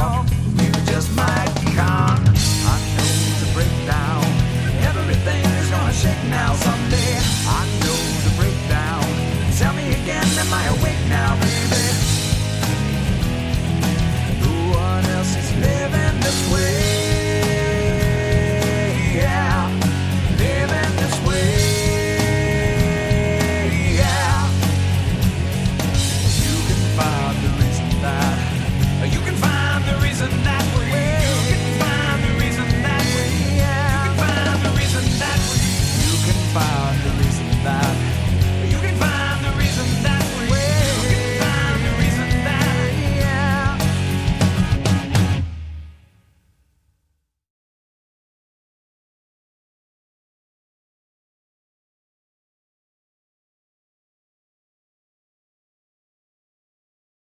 well, you just might come. I know the breakdown. Everything is gonna shake now someday. I know the breakdown. Tell me again, am I awake now, baby? No one else is living this way. Yeah, living this way. Yeah, you can find the reason that. You can find the reason that way. You can find the reason that way. You can find the reason that way. You can find